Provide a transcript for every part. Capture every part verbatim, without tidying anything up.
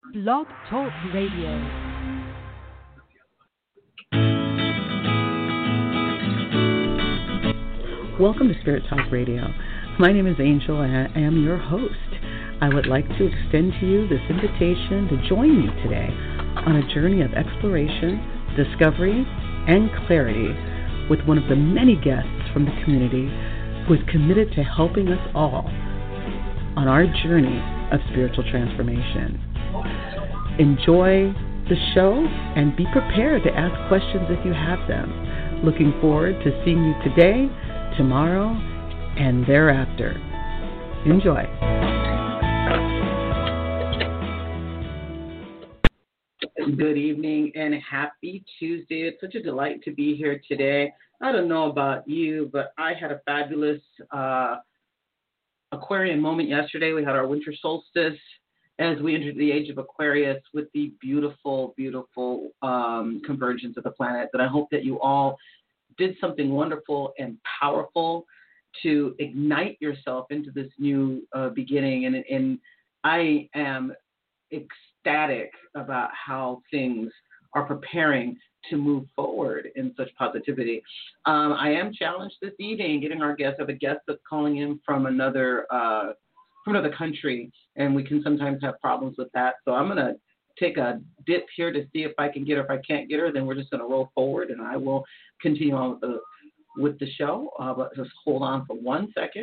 Blog Talk Radio. Welcome to Spirit Talk Radio. My name is Angel and I am your host. I would like to extend to you this invitation to join me today on a journey of exploration, discovery, and clarity with one of the many guests from the community who is committed to helping us all on our journey of spiritual transformation. Enjoy the show and be prepared to ask questions if you have them. Looking forward to seeing you today, tomorrow, and thereafter. Enjoy. Good evening and happy Tuesday. It's such a delight to be here today. I don't know about you, but I had a fabulous uh, Aquarian moment yesterday. We had our winter solstice as we entered the age of Aquarius with the beautiful, beautiful um, convergence of the planet. That I hope that you all did something wonderful and powerful to ignite yourself into this new uh, beginning. And, and I am ecstatic about how things are preparing to move forward in such positivity. Um, I am challenged this evening getting our guest. I have a guest that's calling in from another uh, from another country, and we can sometimes have problems with that. So I'm going to take a dip here to see if I can get her. If I can't get her, then we're just going to roll forward, and I will continue on with the, with the show. Uh, but just hold on for one second.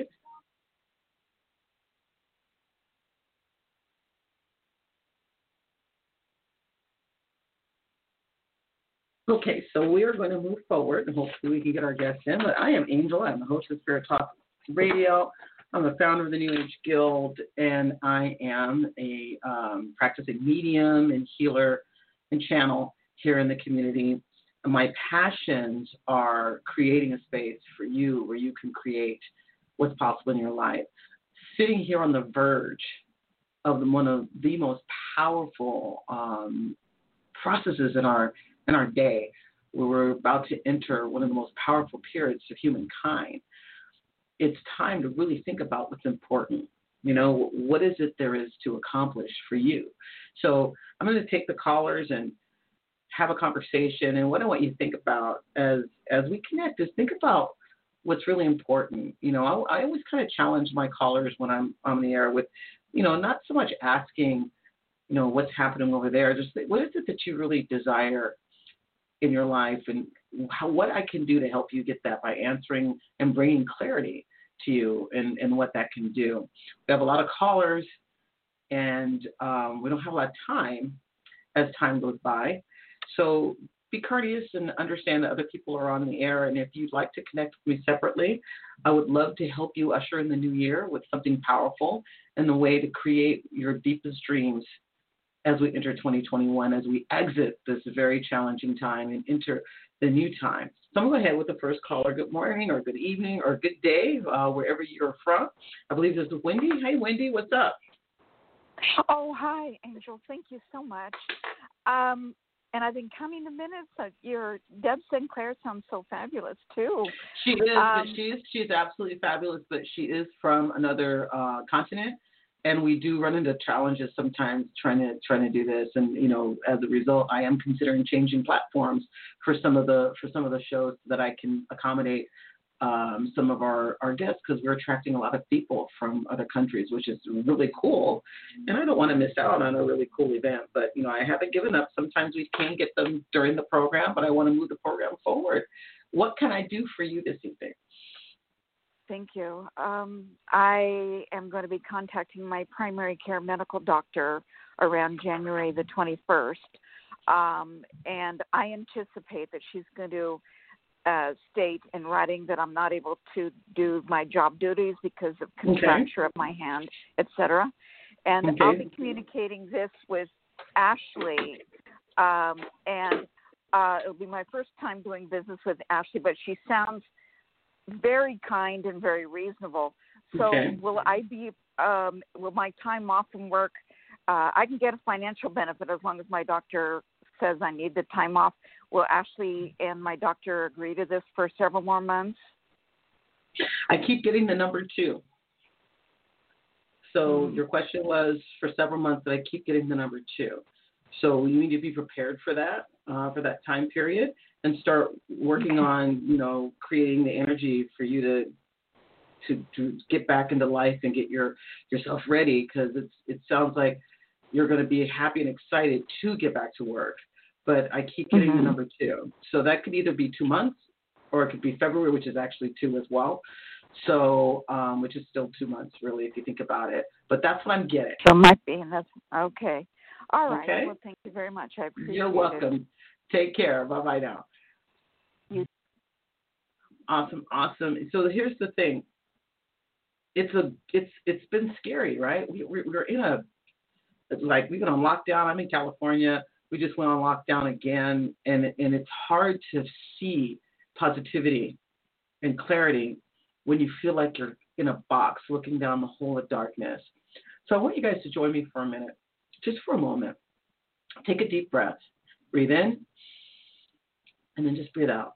Okay, so we are going to move forward, and hopefully we can get our guests in. But I am Angel. I'm the host of Spirit Talk Radio. I'm the founder of the New Age Guild, and I am a um, practicing medium and healer and channel here in the community. My passions are creating a space for you where you can create what's possible in your life. Sitting here on the verge of the, one of the most powerful um, processes in our in our day, where we're about to enter one of the most powerful periods of humankind, it's time to really think about what's important. You know, what is it there is to accomplish for you? So I'm going to take the callers and have a conversation. And what I want you to think about as as we connect is think about what's really important. You know, I, I always kind of challenge my callers when I'm on the air with, you know, not so much asking, you know, what's happening over there. Just what is it that you really desire in your life, and how, what I can do to help you get that by answering and bringing clarity to you and, and what that can do. We have a lot of callers, and um, we don't have a lot of time as time goes by. So be courteous and understand that other people are on the air, and if you'd like to connect with me separately, I would love to help you usher in the new year with something powerful and the way to create your deepest dreams as we enter twenty twenty-one, as we exit this very challenging time and enter the new time. So I'm going to go ahead with the first caller. Good morning or good evening or good day, uh, wherever you're from. I believe this is Wendy. Hey, Wendy, what's up? Oh, hi, Angel. Thank you so much. Um, and I've been counting the minutes. Uh, your Deb Sinclair sounds so fabulous, too. She is. Um, she's, she's absolutely fabulous, but she is from another uh, continent. And we do run into challenges sometimes trying to trying to do this, and you know, as a result, I am considering changing platforms for some of the for some of the shows so that I can accommodate um, some of our, our guests, because we're attracting a lot of people from other countries, which is really cool. And I don't want to miss out on a really cool event, but you know, I haven't given up. Sometimes we can get them during the program, but I want to move the program forward. What can I do for you this evening? Thank you. Um, I am going to be contacting my primary care medical doctor around January the twenty-first, um, and I anticipate that she's going to uh, state in writing that I'm not able to do my job duties because of contracture okay. of my hand, et cetera. And okay. I'll be communicating this with Ashley, um, and uh, it'll be my first time doing business with Ashley, but she sounds very kind and very reasonable. So okay. will I be, um, will my time off from work, uh, I can get a financial benefit as long as my doctor says I need the time off. Will Ashley and my doctor agree to this for several more months? I keep getting the number two. So Mm-hmm. your question was for several months that I keep getting the number two. So you need to be prepared for that, uh, for that time period, and start working on, you know, creating the energy for you to to, to get back into life and get your yourself ready, because it's it sounds like you're going to be happy and excited to get back to work. But I keep getting Mm-hmm. the number two. So that could either be two months or it could be February, which is actually two as well. So, um, which is still two months, really, if you think about it. But that's what I'm getting. So it might be, and that's okay. All right. Okay. Well, thank you very much. I appreciate You're it. welcome. Take care. Bye-bye now. You- Awesome, awesome. So here's the thing. It's a, it's, it's been scary, right? We, we're, we're in a, like we've been on lockdown. I'm in California. We just went on lockdown again, and and it's hard to see positivity and clarity when you feel like you're in a box looking down the hole of darkness. So I want you guys to join me for a minute, just for a moment. Take a deep breath. Breathe in, and then just breathe out.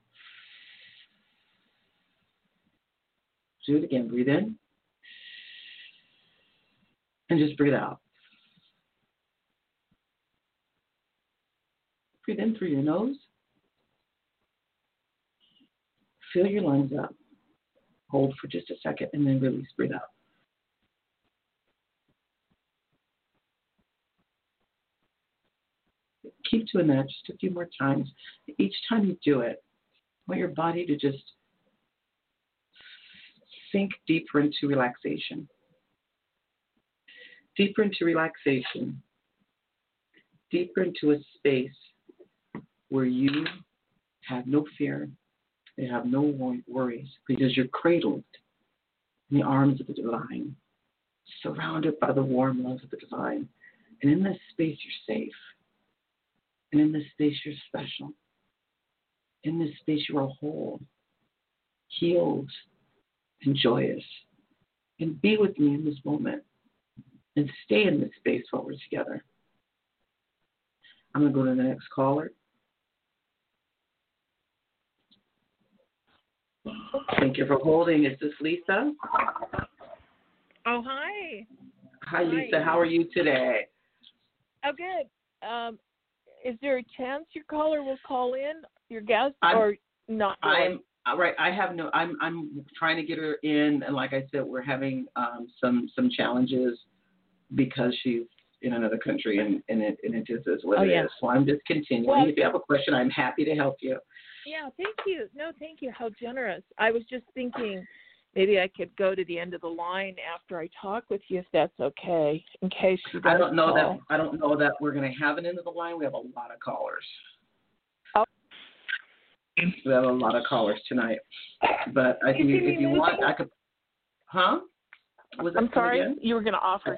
Do it again. Breathe in, and just breathe out. Breathe in through your nose. Fill your lungs up. Hold for just a second, and then release. Breathe out. Keep doing that just a few more times. Each time you do it, I want your body to just sink deeper into relaxation. Deeper into relaxation. Deeper into a space where you have no fear, you have no worries, because you're cradled in the arms of the divine, surrounded by the warm love of the divine. And in this space, you're safe. And in this space, you're special. In this space, you are whole, healed, and joyous. And be with me in this moment. And stay in this space while we're together. I'm going to go to the next caller. Thank you for holding. Is this Lisa? Oh, hi. Hi, Lisa. Hi. How are you today? Oh, good. Um, is there a chance your caller will call in, your guest, I'm, or not? Really? I'm right. I have no. I'm. I'm trying to get her in, and like I said, we're having um, some some challenges because she's in another country, and, and it and it just is what Oh, it yeah. is. So I'm just continuing. Well, if you have a question, I'm happy to help you. Yeah, thank you. No, thank you. How generous. I was just thinking maybe I could go to the end of the line after I talk with you, if that's okay, in case she does I don't know call. that. I don't know that we're going to have an end of the line. We have a lot of callers. Oh. We have a lot of callers tonight, but I think You see if me you want, moving? I could. Huh? Was I'm that sorry. again? You were going to offer.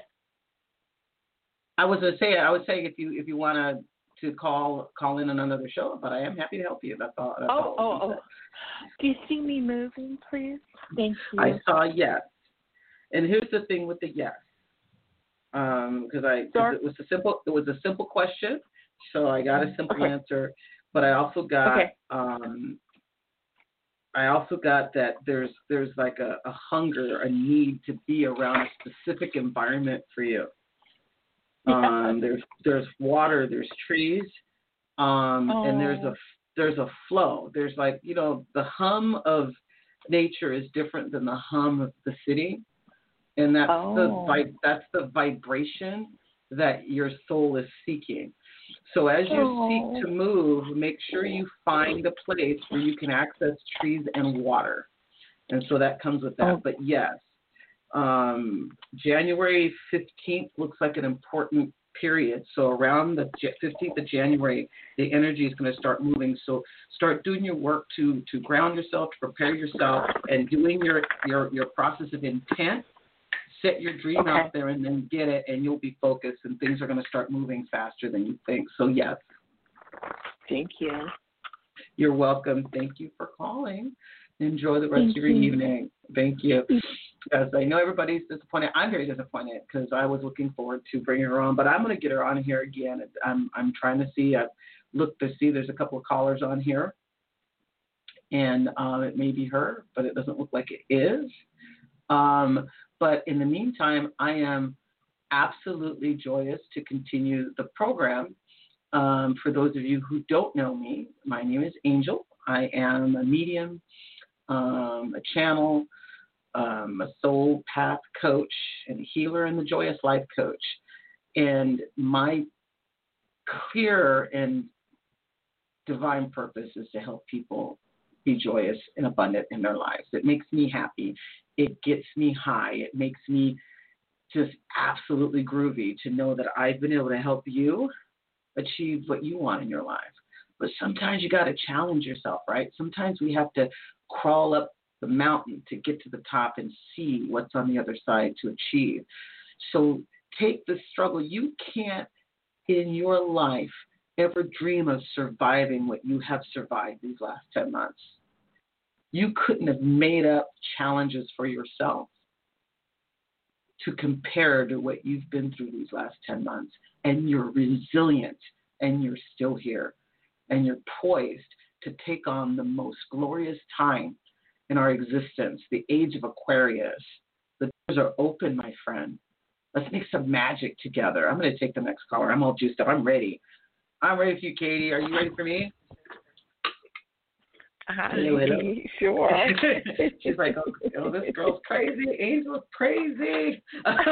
I was going to say. I was saying if you if you want to. to call call in on another show, but I am happy to help you. That's all. That's Oh, all oh, oh. Do you see me moving, please? Thank you. I saw yes. And here's the thing with the yes, um, because I cause it was a simple it was a simple question, so I got a simple Okay. answer. But I also got Okay. um, I also got that there's there's like a, a hunger, a need to be around a specific environment for you. Um, there's there's water, there's trees, um, Oh. and there's a there's a flow. There's like you know the hum of nature is different than the hum of the city, and that's Oh. the vi- that's the vibration that your soul is seeking. So as you Oh. seek to move, make sure you find a place where you can access trees and water, and so that comes with that. Oh. But yes. Um, January fifteenth looks like an important period. So around the fifteenth of January, the energy is going to start moving. So start doing your work to, to ground yourself, to prepare yourself, and doing your, your, your process of intent. Set your dream Okay. out there and then get it, and you'll be focused, and things are going to start moving faster than you think. So, yes. Thank you. You're welcome. Thank you for calling. Enjoy the rest Thank of your you. evening. Thank you. Because I know everybody's disappointed. I'm very disappointed because I was looking forward to bringing her on, but I'm going to get her on here again. I'm I'm trying to see. I've looked to see. There's a couple of callers on here, and um, it may be her, but it doesn't look like it is. Um, But in the meantime, I am absolutely joyous to continue the program. Um, for those of you who don't know me, my name is Angel. I am a medium, um, a channel, um, a soul path coach, and a healer, and the Joyous Life coach. And my clear and divine purpose is to help people be joyous and abundant in their lives. It makes me happy. It gets me high. It makes me just absolutely groovy to know that I've been able to help you achieve what you want in your life. But sometimes you got to challenge yourself, right? Sometimes we have to crawl up the mountain to get to the top and see what's on the other side to achieve. So take the struggle. You can't in your life ever dream of surviving what you have survived these last ten months. You couldn't have made up challenges for yourself to compare to what you've been through these last ten months. And you're resilient, and you're still here, and you're poised to take on the most glorious time in our existence, the age of Aquarius. The doors are open, my friend. Let's make some magic together. I'm going to take the next caller. I'm all juiced up. I'm ready. I'm ready for you, Katie. Are you ready for me? Hi, hello, hello. Sure. She's like, oh, oh, this girl's crazy. Angel's crazy.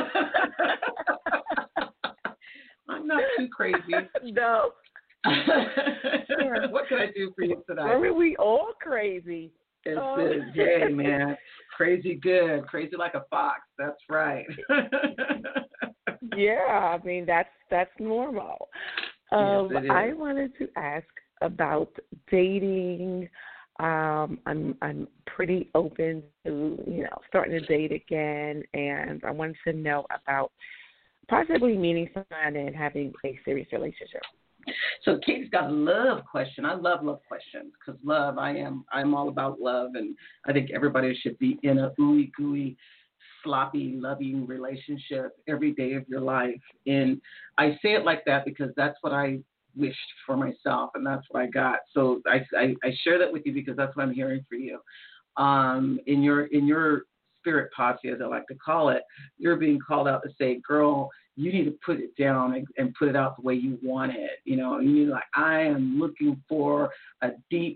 I'm not too crazy. No. What can I do for you tonight? I mean, we all crazy. It's Oh. the day, man. Crazy good. Crazy like a fox. That's right. Yeah, I mean, that's that's normal. Um, Yes, it is. I wanted to ask about dating. Um, I'm I'm pretty open to, you know, starting to date again, and I wanted to know about possibly meeting someone and having a serious relationship. So Katie's got a love question. I love love questions because love, I am, I'm all about love, and I think everybody should be in a ooey gooey, sloppy, loving relationship every day of your life. And I say it like that because that's what I wished for myself, and that's what I got. So I, I, I share that with you because that's what I'm hearing for you. Um, in your in your spirit posse, as I like to call it, you're being called out to say, girl, you need to put it down and, and put it out the way you want it. You know, and you're like, I am looking for a deep,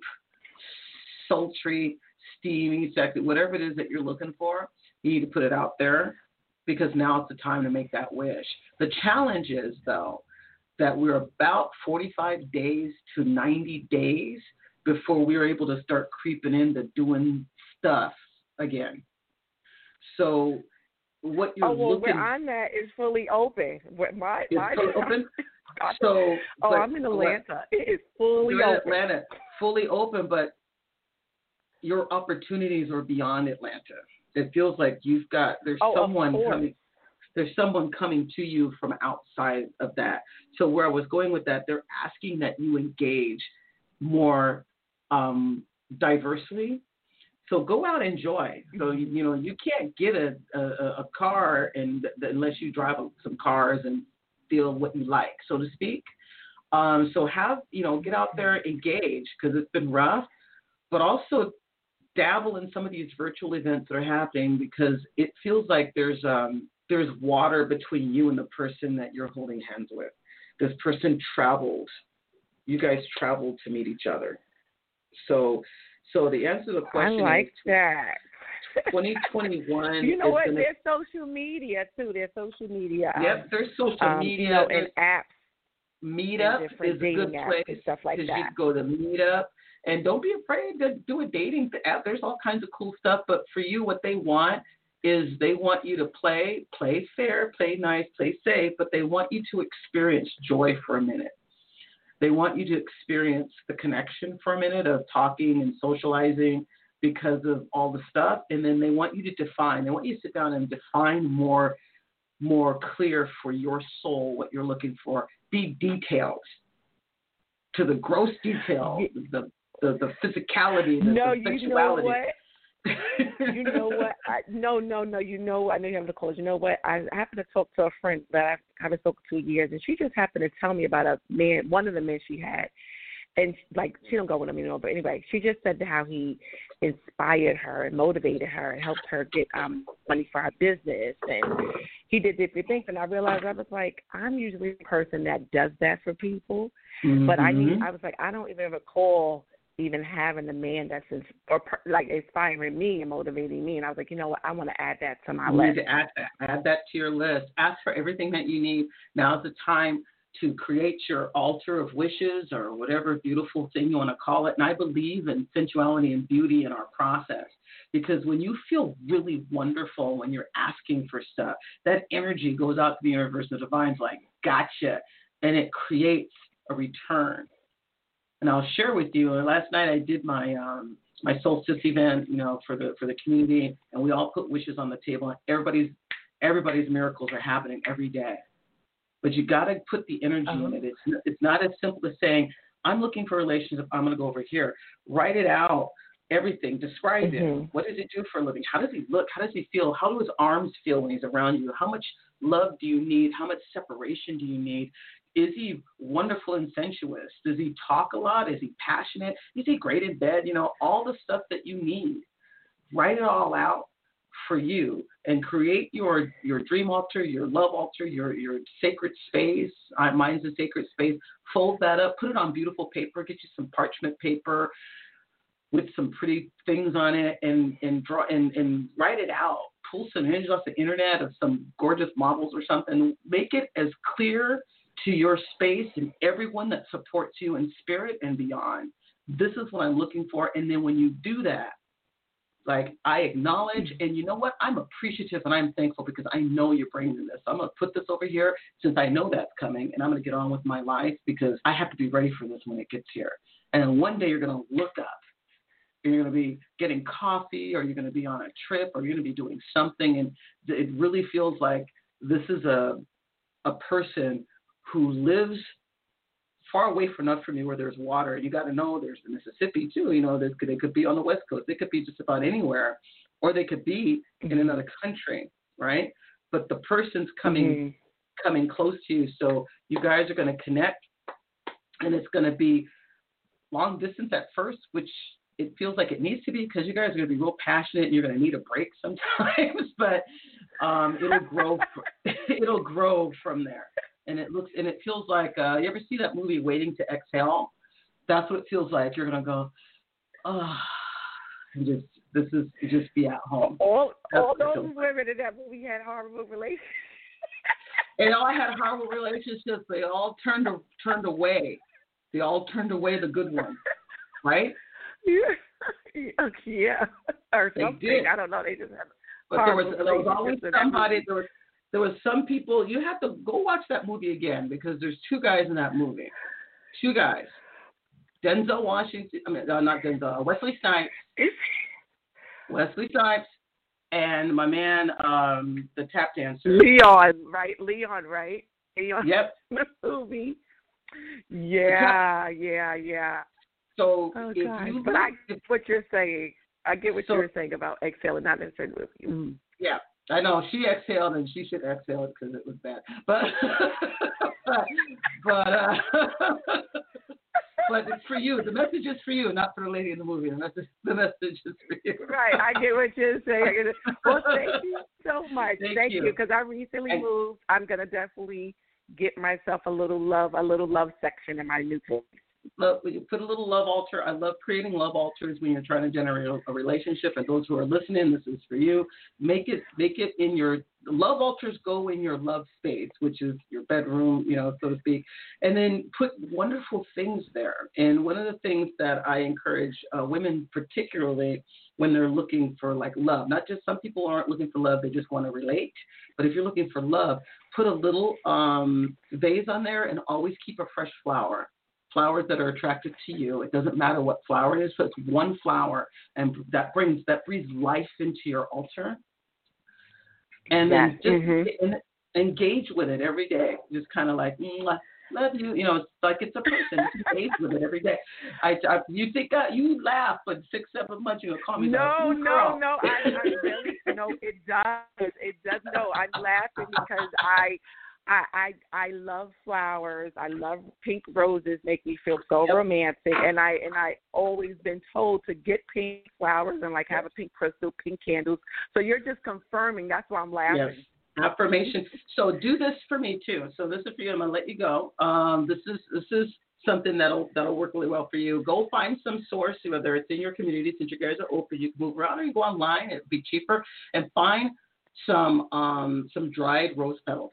sultry, steamy sex, whatever it is that you're looking for, you need to put it out there because now it's the time to make that wish. The challenge is, though, that we're about forty-five days to ninety days before we're able to start creeping into doing stuff again. So what you're oh, well, looking... where I'm at is fully open. What my, It's my, fully open? So, oh, but, I'm in Atlanta. It is fully you're in open. Atlanta, fully open, but your opportunities are beyond Atlanta. It feels like you've got, there's Oh, someone of course. coming, there's someone coming to you from outside of that. So where I was going with that, they're asking that you engage more um, diversely. So go out and enjoy. So, you, you know, you can't get a, a, a car and unless you drive some cars and feel what you like, so to speak. Um, so have, you know, get out there, engage, because it's been rough, but also dabble in some of these virtual events that are happening because it feels like there's um, there's water between you and the person that you're holding hands with. This person traveled. You guys traveled to meet each other. So so the answer to the question I like is that. twenty twenty-one. You know what? Gonna, There's social media, too. There's social media. Yep, um, there's social um, media. You know, and apps. Meetup and different is a good dating apps place and stuff like because that. you go to Meetup. And don't be afraid to do a dating app. There's all kinds of cool stuff. But for you, what they want is they want you to play, play fair, play nice, play safe, but they want you to experience joy for a minute. They want you to experience the connection for a minute of talking and socializing because of all the stuff. And then they want you to define. They want you to sit down and define more, more clear for your soul what you're looking for. Be detailed to the gross detail, the the, the physicality, the, no, the you sexuality. know what? you know what? I, no, no, no. You know, I know you have the calls. You know what? I happened to talk to a friend that I haven't spoken to in years, and she just happened to tell me about a man, one of the men she had, and like she don't go with him anymore, but anyway, she just said how he inspired her and motivated her and helped her get um money for her business, and he did different things. And I realized I was like, I'm usually the person that does that for people, mm-hmm. but I need. I was like, I don't even recall even having a man that's ins- or per, like inspiring me and motivating me. And I was like, you know what, I want to add that to my you list. Need to add that. Add that to your list. Ask for everything that you need. Now's the time to create your altar of wishes or whatever beautiful thing you want to call it. And I believe in sensuality and beauty in our process, because when you feel really wonderful when you're asking for stuff, that energy goes out to the universe. The divine's like, gotcha. And it creates a return. And I'll share with you, last night I did my um, my solstice event, you know, for the for the community, and we all put wishes on the table. And everybody's everybody's miracles are happening every day. But you got to put the energy uh-huh. in it. It's it's not as simple as saying, I'm looking for a relationship, I'm going to go over here. Write it out, everything. Describe mm-hmm. it. What does he do for a living? How does he look? How does he feel? How do his arms feel when he's around you? How much love do you need? How much separation do you need? Is he wonderful and sensuous? Does he talk a lot? Is he passionate? Is he great in bed? You know, all the stuff that you need. Write it all out for you and create your your dream altar, your love altar, your your sacred space. Uh, mine's a sacred space. Fold that up, put it on beautiful paper, get you some parchment paper with some pretty things on it, and and draw and, and write it out. Pull some images off the internet of some gorgeous models or something. Make it as clear to your space and everyone that supports you in spirit and beyond. This is what I'm looking for. And then when you do that, like, I acknowledge, and you know what? I'm appreciative and I'm thankful because I know you're bringing this. I'm going to put this over here since I know that's coming, and I'm going to get on with my life because I have to be ready for this when it gets here. And one day you're going to look up and you're going to be getting coffee, or you're going to be on a trip, or you're going to be doing something, and it really feels like this is a a person who lives far away from enough from you where there's water. And you got to know there's the Mississippi too. You know, they could, they could be on the West Coast. They could be just about anywhere, or they could be in another country, right? But the person's coming mm-hmm. coming close to you. So you guys are going to connect, and it's going to be long distance at first, which it feels like it needs to be because you guys are going to be real passionate and you're going to need a break sometimes. But um, it'll grow. it'll grow from there. And it looks and it feels like uh, you ever see that movie Waiting to Exhale? That's what it feels like. You're gonna go, oh, and just this is just be at home. All That's all those women in that movie had horrible relationships. They all had horrible relationships. They all turned turned away. They all turned away the good ones, right? Yeah, yeah. Or they something. Did. I don't know. They just had. But there was, there was always somebody. There was. There was some people, you have to go watch that movie again because there's two guys in that movie. Two guys. Denzel Washington, I mean, uh, not Denzel, Wesley Snipes. Wesley Snipes and my man, um, the tap dancer. Leon, right? Leon, right? Leon. Yep. The movie. Yeah, yeah, yeah. So, oh, if God. you, but I get what you're saying. I get what so, you're saying about exhaling, not necessarily with you. Mm. Yeah. I know she exhaled, and she should exhale it because it was bad. But but but, uh, but it's for you. The message is for you, not for the lady in the movie. The message the message is for you. Right. I get what you're saying. Well, thank you so much. Thank, thank you. Because I recently and, moved. I'm gonna definitely get myself a little love, a little love section in my new place. Love, put a little love altar. I love creating love altars when you're trying to generate a, a relationship. And those who are listening, this is for you. Make it, make it in your love altars. Go in your love space, which is your bedroom, you know, so to speak. And then put wonderful things there. And one of the things that I encourage uh, women, particularly when they're looking for like love, not just some people aren't looking for love, they just want to relate. But if you're looking for love, put a little um, vase on there and always keep a fresh flower. Flowers that are attracted to you. It doesn't matter what flower it is, but it's one flower, and that brings that breathes life into your altar. And yes. then just mm-hmm. engage with it every day. Just kind of like, mm, love you. You know, it's like it's a person. Just engage with it every day. I, I you think uh, you laugh, but six, seven months you're gonna call me. No, that. no, no. I, I really, no. It does. It does. No, I'm laughing because I. I, I I love flowers. I love pink roses. Make me feel so Yep. romantic. And I and I always been told to get pink flowers and like have a pink crystal, pink candles. So you're just confirming. That's why I'm laughing. Yes. Affirmation. So do this for me too. So this is for you. I'm gonna let you go. Um, this is this is something that'll that'll work really well for you. Go find some source, whether it's in your community, since you guys are open, you can move around, or you go online. It'd be cheaper, and find some um some dried rose petals.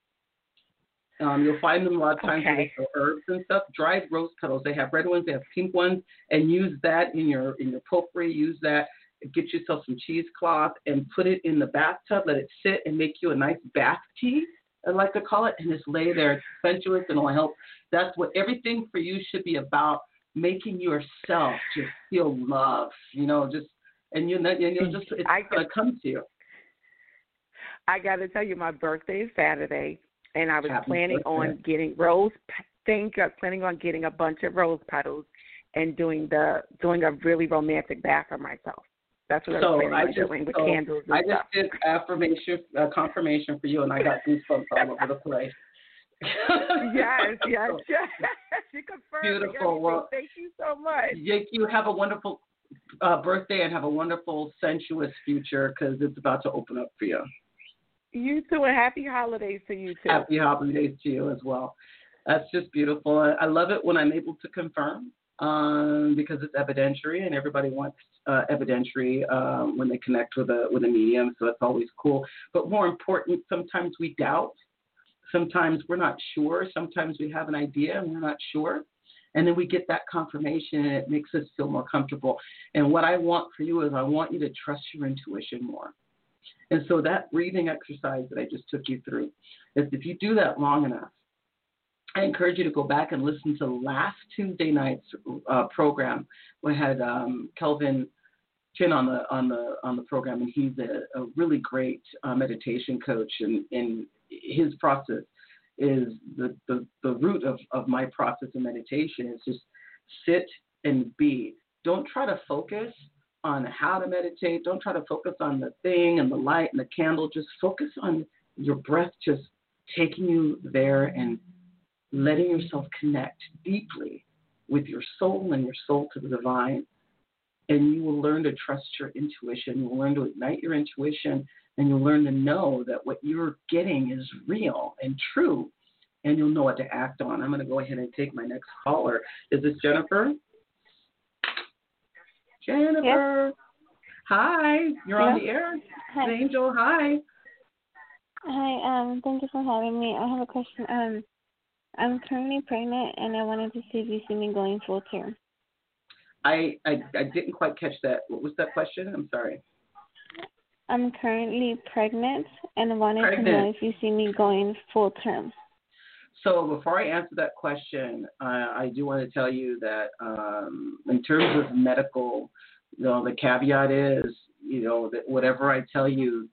Um, you'll find them a lot of times Okay. with the herbs and stuff. Dried rose petals. They have red ones. They have pink ones, and use that in your in your potpourri. Use that. Get yourself some cheesecloth and put it in the bathtub. Let it sit and make you a nice bath tea, I like to call it, and just lay there. It's sensuous and it'll help. That's what everything for you should be about. Making yourself just feel love. You know, just and you and you'll just it's I gonna come to you. I got to tell you, my birthday is Saturday, and I was Happy planning birthday. on getting rose. Think I was planning on getting a bunch of rose petals and doing the doing a really romantic bath for myself. That's what I So was planning I on just doing with so candles and I just stuff. did affirmation, uh, confirmation for you, and I got goosebumps all over the place. Yes, yes, So, yes. You confirmed Beautiful. everything. Well, Thank you so much. You, you have a wonderful uh, birthday and have a wonderful, sensuous future because it's about to open up for you. You too, and happy holidays to you too. Happy holidays to you as well. That's just beautiful. I, I love it when I'm able to confirm um, because it's evidentiary, and everybody wants uh, evidentiary um, when they connect with a with a medium. So that's always cool. But more important, sometimes we doubt. Sometimes we're not sure. Sometimes we have an idea and we're not sure. And then we get that confirmation and it makes us feel more comfortable. And what I want for you is I want you to trust your intuition more. And so that breathing exercise that I just took you through, is if you do that long enough, I encourage you to go back and listen to last Tuesday night's uh, program. We had um, Kelvin Chin on the on the on the program, and he's a, a really great uh, meditation coach. And, and his process is the, the, the root of, of my process of meditation is just sit and be. Don't try to focus on how to meditate. Don't try to focus on the thing and the light and the candle. Just focus on your breath just taking you there and letting yourself connect deeply with your soul and your soul to the divine. And you will learn to trust your intuition. You'll learn to ignite your intuition, and you'll learn to know that what you're getting is real and true, and you'll know what to act on. I'm going to go ahead and take my next caller. Is this Jennifer? Jennifer. Yes. Hi. You're on Yeah. the air. Hi. Angel, hi. Hi, um, thank you for having me. I have a question. Um, I'm currently pregnant, and I wanted to see if you see me going full term. I, I, I didn't quite catch that. What was that question? I'm sorry. I'm currently pregnant, and I wanted Pregnant. to know if you see me going full term. So before I answer that question, uh, I do want to tell you that um, in terms of medical, you know, the caveat is, you know, that whatever I tell you,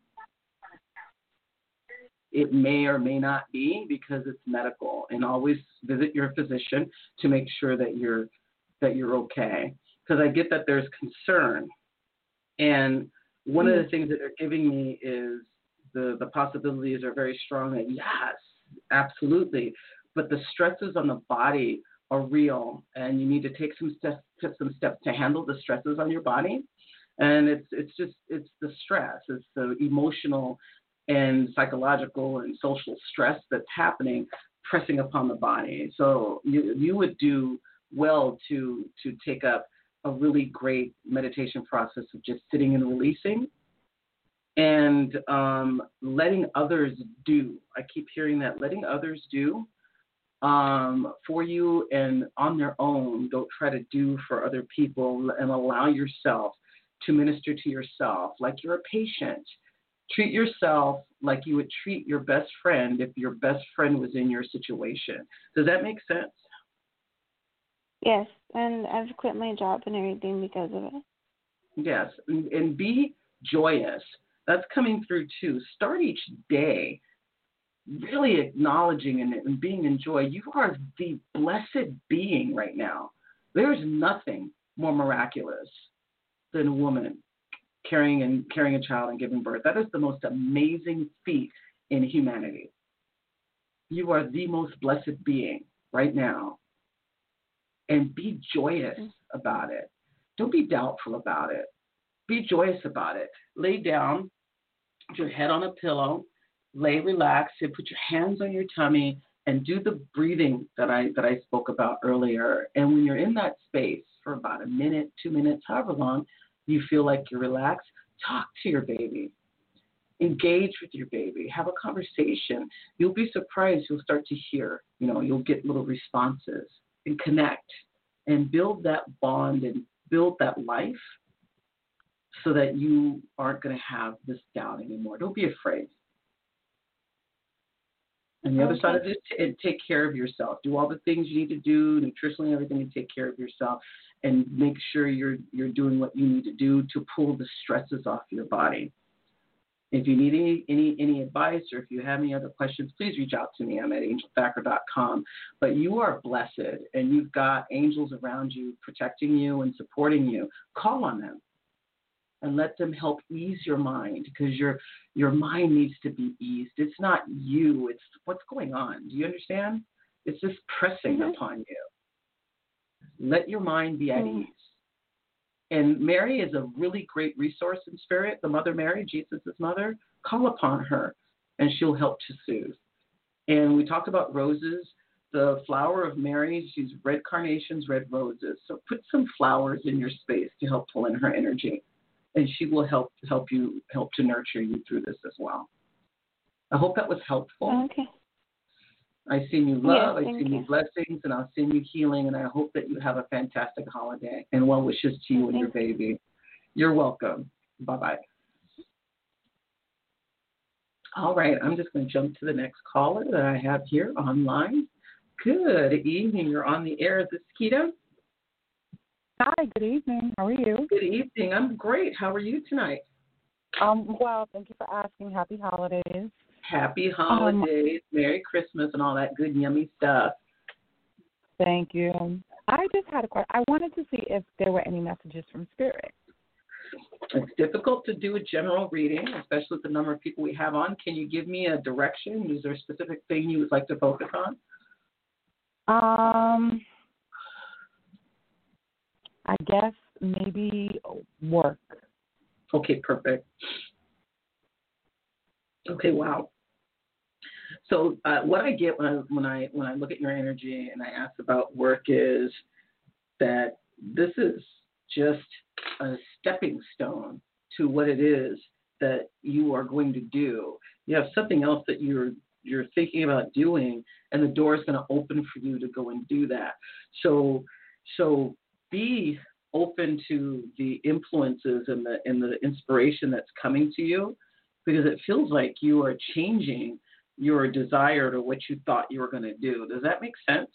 it may or may not be because it's medical. And always visit your physician to make sure that you're that you're okay. Because I get that there's concern. And one of the things that they're giving me is the, the possibilities are very strong that yes, absolutely. But the stresses on the body are real, and you need to take some steps, some steps to handle the stresses on your body. And it's it's just it's the stress, it's the emotional and psychological and social stress that's happening, pressing upon the body. So you you would do well to to take up a really great meditation process of just sitting and releasing and um, letting others do. I keep hearing that, letting others do um, for you and on their own. Don't try to do for other people, and allow yourself to minister to yourself like you're a patient. Treat yourself like you would treat your best friend if your best friend was in your situation. Does that make sense? Yes, and I've quit my job and everything because of it. Yes, and, and be joyous. That's coming through too. Start each day really acknowledging and, and being in joy. You are the blessed being right now. There's nothing more miraculous than a woman carrying and carrying a child and giving birth. That is the most amazing feat in humanity. You are the most blessed being right now. And be joyous about it. Don't be doubtful about it. Be joyous about it. Lay down, put your head on a pillow, lay relaxed, and put your hands on your tummy and do the breathing that I that I spoke about earlier. And when you're in that space for about a minute, two minutes, however long you feel like you're relaxed, talk to your baby. Engage with your baby. Have a conversation. You'll be surprised. You'll start to hear. You know, you'll get little responses and connect and build that bond and build that life so that you aren't going to have this doubt anymore. Don't be afraid. And the okay. other side of this, t- take care of yourself. Do all the things you need to do, nutritionally, everything, and take care of yourself. And make sure you're you're doing what you need to do to pull the stresses off your body. If you need any, any, any advice or if you have any other questions, please reach out to me. I'm at angel thacker dot com. But you are blessed, and you've got angels around you protecting you and supporting you. Call on them and let them help ease your mind, because your your mind needs to be eased. It's not you. It's what's going on. Do you understand? It's just pressing mm-hmm. upon you. Let your mind be at mm-hmm. ease. And Mary is a really great resource in spirit. The Mother Mary, Jesus' mother, call upon her, and she'll help to soothe. And we talked about roses. The flower of Mary, she's red carnations, red roses. So put some flowers in your space to help pull in her energy, and she will help help you help to nurture you through this as well. I hope that was helpful. Okay. I send you love, yes, I send you. you blessings, and I'll send you healing, and I hope that you have a fantastic holiday, and well wishes to you and your baby. You're welcome. Bye-bye. All right, I'm just going to jump to the next caller that I have here online. Good evening. You're on the air. Is this Keita? Hi, good evening. How are you? Good evening. I'm great. How are you tonight? Um, well, thank you for asking. Happy holidays. Happy holidays, um, Merry Christmas, and all that good, yummy stuff. Thank you. I just had a question. I wanted to see if there were any messages from Spirit. It's difficult to do a general reading, especially with the number of people we have on. Can you give me a direction? Is there a specific thing you would like to focus on? Um, I guess maybe work. Okay, perfect. Okay, wow. So uh, what I get when I, when I when I look at your energy and I ask about work is that this is just a stepping stone to what it is that you are going to do. You have something else that you're you're thinking about doing, and the door is going to open for you to go and do that. So so be open to the influences and the and the inspiration that's coming to you, because it feels like you are changing your desire to what you thought you were going to do. Does that make sense?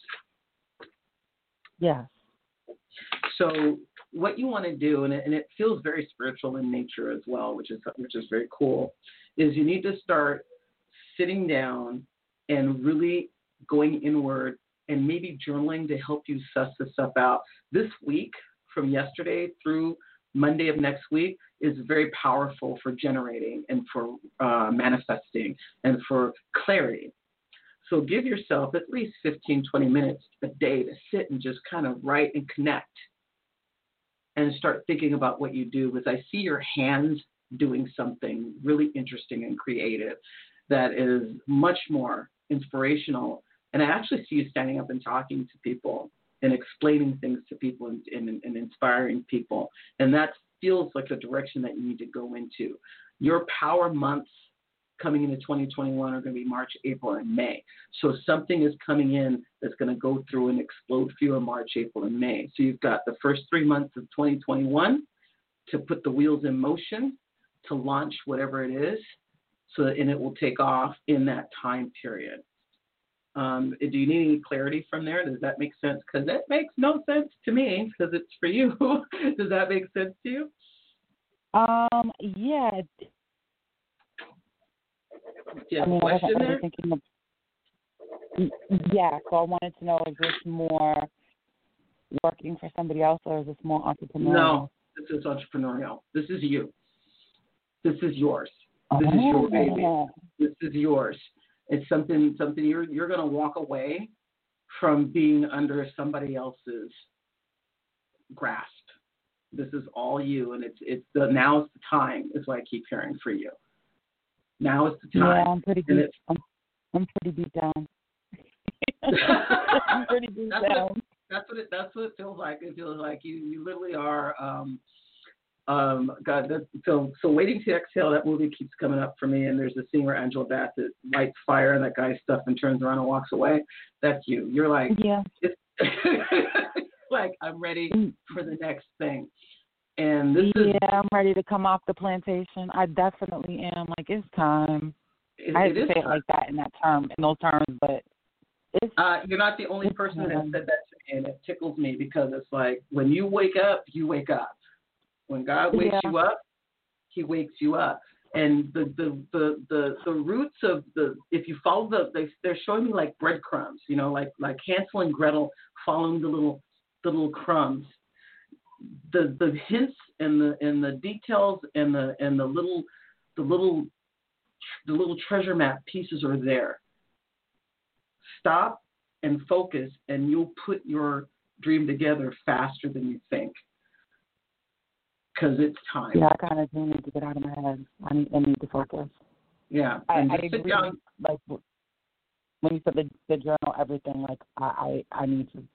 Yes. So what you want to do, and it, and it feels very spiritual in nature as well, which is which is very cool, is you need to start sitting down and really going inward and maybe journaling to help you suss this stuff out. This week, from yesterday through Monday of next week, is very powerful for generating and for uh, manifesting and for clarity. So give yourself at least fifteen, twenty minutes a day to sit and just kind of write and connect and start thinking about what you do, because I see your hands doing something really interesting and creative that is much more inspirational. And I actually see you standing up and talking to people and explaining things to people and, and, and inspiring people. And that feels like the direction that you need to go into. Your power months coming into twenty twenty-one are going to be March, April, and May. So something is coming in that's going to go through and explode for you in March, April, and May. So you've got the first three months of twenty twenty-one to put the wheels in motion, to launch whatever it is, so that, and it will take off in that time period. Um, do you need any clarity from there? Does that make sense? Because that makes no sense to me, because it's for you. Does that make sense to you? Um, yeah. Do you have I mean, a question I there? Thinking of, yeah, so I wanted to know, is this more working for somebody else, or is this more entrepreneurial? No, this is entrepreneurial. This is you. This is yours. This oh. is your baby. This is yours. It's something something you're you're going to walk away from being under somebody else's grasp. This is all you, and it's it's the now's the time is what I keep hearing for you. Now is the time. Yeah, I'm pretty beat. I'm, I'm pretty beat down. I'm pretty beat that's down. What, that's what it. That's what it feels like. It feels like you. You literally are. Um, um, God. That, so so waiting to exhale. That movie keeps coming up for me. And there's a scene where Angela Bassett lights fire in that guy's stuff and turns around and walks away. That's you. You're like. Yeah. It's like I'm ready for the next thing. And this yeah, is, I'm ready to come off the plantation. I definitely am. Like, it's time. it, I it have to is say it time. like that in that term, in those terms, but it's. Uh, you're not the only it's person that time. said that to me, and it tickles me because it's like when you wake up, you wake up. When God wakes Yeah. you up, He wakes you up. And the the, the, the the roots of the if you follow the they they're showing me like breadcrumbs, you know, like like Hansel and Gretel following the little the little crumbs. The the hints and the and the details and the and the little the little the little treasure map pieces are there. Stop and focus, and you'll put your dream together faster than you think. Because it's time. Yeah, I kind of do need to get out of my head. I need, I need to focus. Yeah, I, and I just sit agree. down. Like when you said the, the journal, everything. Like I, I, I need to.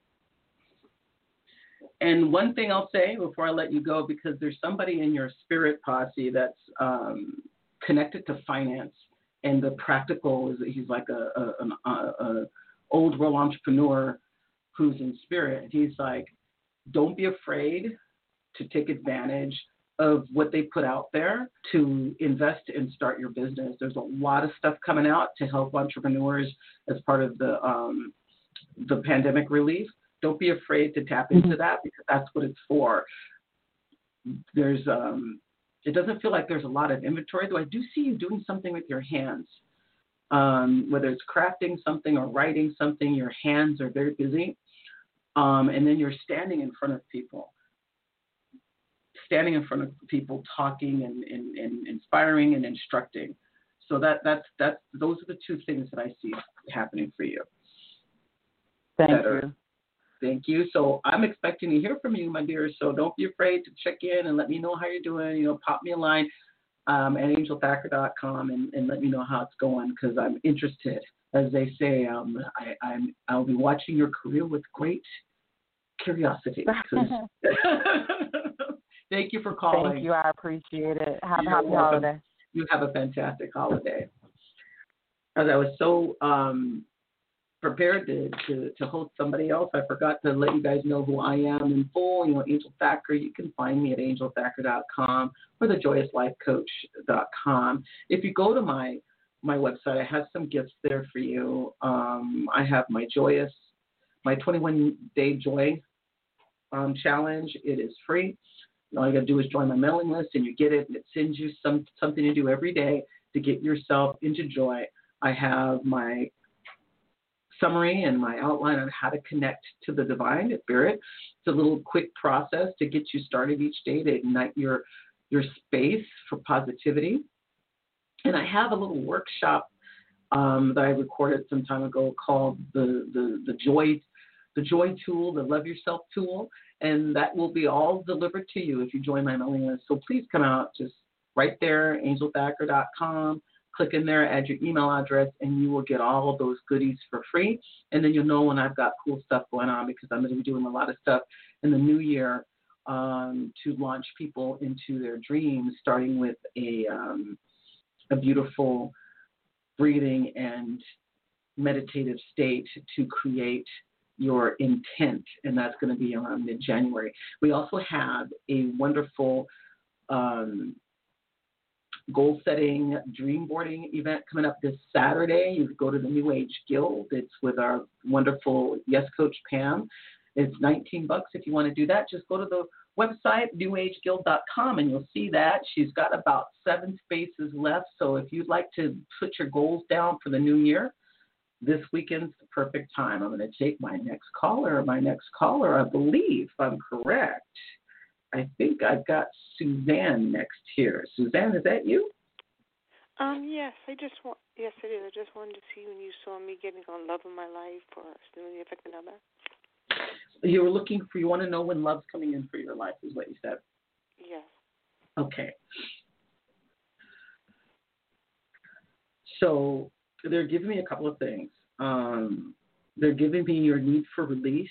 And one thing I'll say before I let you go, because there's somebody in your spirit posse that's um, connected to finance and the practical is he's like a, a, an a, a old world entrepreneur who's in spirit. He's like, don't be afraid to take advantage of what they put out there to invest and start your business. There's a lot of stuff coming out to help entrepreneurs as part of the um, the pandemic relief. Don't be afraid to tap into that because that's what it's for. There's, um, it doesn't feel like there's a lot of inventory, though I do see you doing something with your hands. Um, whether it's crafting something or writing something, your hands are very busy. Um, and then you're standing in front of people. Standing in front of people, talking and, and, and inspiring and instructing. So that that's that's those are the two things that I see happening for you. Thank that you. Are, thank you. So I'm expecting to hear from you, my dear. So don't be afraid to check in and let me know how you're doing. You know, pop me a line um, at angel thacker dot com and, and let me know how it's going because I'm interested. As they say, um, I, I'm I'll be watching your career with great curiosity. Thank you for calling. Thank you. I appreciate it. Have You're a happy welcome. holiday. You have a fantastic holiday. As I was so um, prepared to, to, to host somebody else, I forgot to let you guys know who I am in full. You know, Angel Thacker. You can find me at angel thacker dot com or the joyous life coach dot com. If you go to my my website, I have some gifts there for you. Um, I have my joyous, my twenty-one day joy um, challenge. It is free. All you got to do is join my mailing list, and you get it, and it sends you some something to do every day to get yourself into joy. I have my summary and my outline on how to connect to the divine, to spirit. It's a little quick process to get you started each day to ignite your your space for positivity. And I have a little workshop um, that I recorded some time ago called the the the joy the joy tool, the love yourself tool. And that will be all delivered to you if you join my mailing list. So please come out, just right there, angel thacker dot com. Click in there, add your email address, and you will get all of those goodies for free. And then you'll know when I've got cool stuff going on because I'm going to be doing a lot of stuff in the new year um, to launch people into their dreams, starting with a um, a beautiful breathing and meditative state to create your intent, and that's going to be around mid-January. We also have a wonderful um, goal-setting dream boarding event coming up this Saturday. You go to the New Age Guild. It's with our wonderful Yes Coach Pam. It's nineteen bucks if you want to do that. Just go to the website, new age guild dot com, and you'll see that. She's got about seven spaces left, so if you'd like to put your goals down for the new year, this weekend's the perfect time. I'm going to take my next caller. My next caller, I believe, if I'm correct, I think I've got Suzanne next here. Suzanne, is that you? Um, yes, I just want. Yes, I did. I just wanted to see when you saw me getting on Love of My Life or Significant Other. You were looking for. You want to know when love's coming in for your life, is what you said. Yes. Okay. So they're giving me a couple of things. Um, they're giving me your need for release,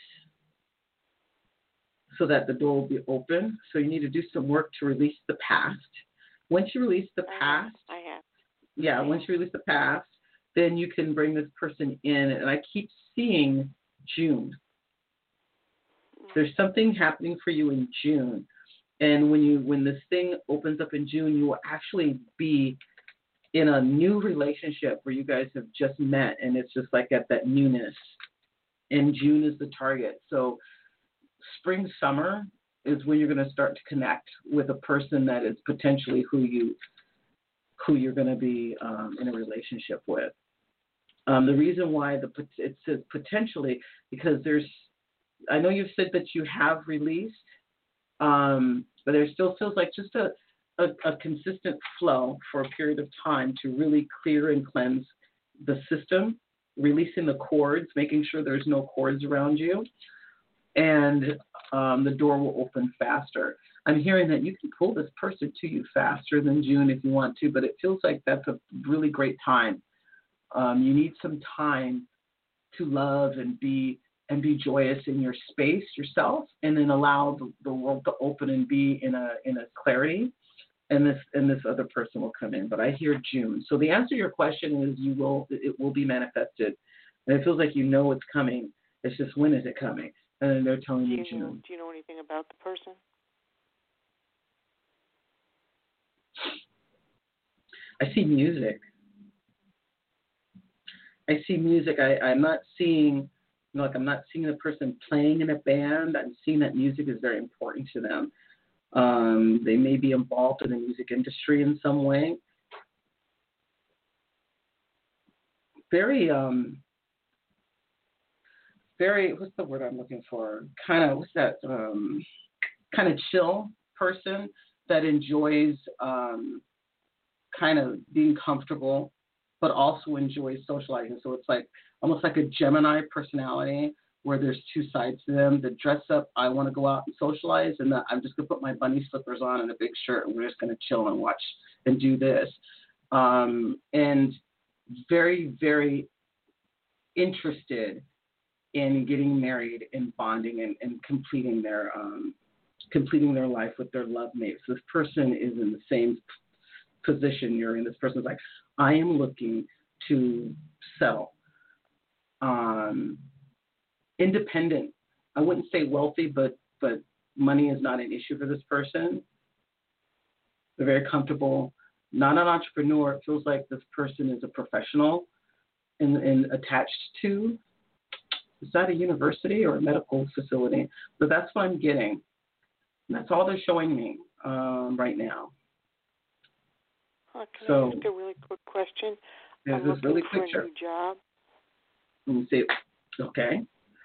so that the door will be open. So you need to do some work to release the past. Once you release the I past, have. I have. yeah, I once have. you release the past, then you can bring this person in. And I keep seeing June. There's something happening for you in June. And when you when this thing opens up in June, you will actually be in a new relationship where you guys have just met, and it's just like at that newness. And June is the target. So spring, summer is when you're going to start to connect with a person that is potentially who you who you're going to be um, in a relationship with. Um, the reason why the it says potentially because there's I know you've said that you have released, um, but there still feels like just a, a, a consistent flow for a period of time to really clear and cleanse the system, releasing the cords, making sure there's no cords around you, and um, the door will open faster. I'm hearing that you can pull this person to you faster than June if you want to, but it feels like that's a really great time. Um, you need some time to love and be and be joyous in your space yourself, and then allow the, the world to open and be in a in a clarity, and this and this other person will come in. But I hear June. So the answer to your question is you will it will be manifested, and it feels like you know it's coming. It's just when is it coming? And then they're telling Do you you June. know, do you know anything about the person? I see music. I see music. I, I'm not seeing, you know, like I'm not seeing a person playing in a band. I'm seeing that music is very important to them. Um, they may be involved in the music industry in some way. Very, um, very, what's the word I'm looking for? Kind of, what's that? Um, kind of chill person that enjoys um, kind of being comfortable, but also enjoys socializing. So it's like almost like a Gemini personality where there's two sides to them. The dress up, I want to go out and socialize, and the, I'm just going to put my bunny slippers on and a big shirt, and we're just going to chill and watch and do this. Um, and very, very interested in getting married and bonding and, and completing their um, completing their life with their love mates. This person is in the same position you're in. This person's like, I am looking to settle. Um, independent. I wouldn't say wealthy, but but money is not an issue for this person. They're very comfortable. Not an entrepreneur. It feels like this person is a professional and, and attached to, is that a university or a medical facility? So that's what I'm getting. And that's all they're showing me um, right now. Uh, can So, I ask a really quick question? There's I'm this looking really for quick a shirt. new job. Let me see. Okay.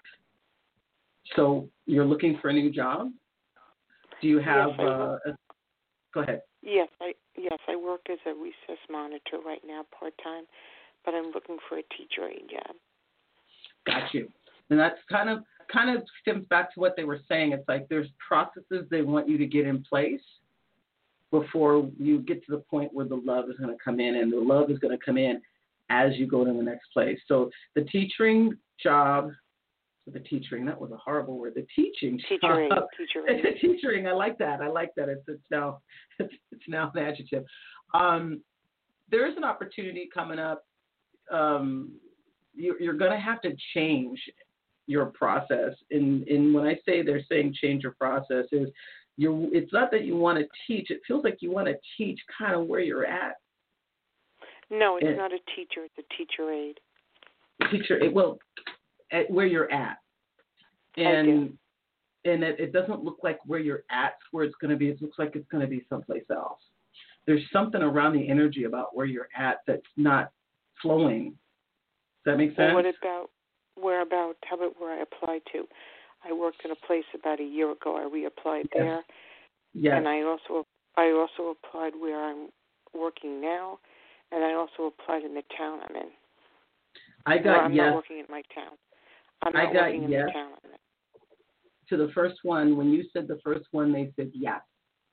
So you're looking for a new job? Do you have? Yes, I uh, a, go ahead. Yes, I yes I work as a recess monitor right now, part time, but I'm looking for a teacher aide job. Got you. And that's kind of kind of stems back to what they were saying. It's like there's processes they want you to get in place before you get to the point where the love is going to come in, and the love is going to come in as you go to the next place. So the teaching job, so the teaching, that was a horrible word. The teaching Teacher aide, job, teacher aide. teaching, I like that. I like that. It's it's now it's, it's now an adjective. Um, there is an opportunity coming up. Um, you, you're going to have to change your process. And, and when I say they're saying change your process, is you're, it's not that you want to teach. It feels like you want to teach kind of where you're at. No, it's and, not a teacher. It's a teacher aide. Teacher, it, well, at where you're at. And and it, it doesn't look like where you're at where it's going to be. It looks like it's going to be someplace else. There's something around the energy about where you're at that's not flowing. Does that make sense? Well, what about, where about, how about where I applied to? I worked in a place about a year ago. I reapplied yes. there. Yes. And I also I also applied where I'm working now, And I also applied in the town I'm in. I got well, I'm yes. not working in my town. I'm I not got working in yes. the town I'm in. To the first one, when you said the first one, they said yes.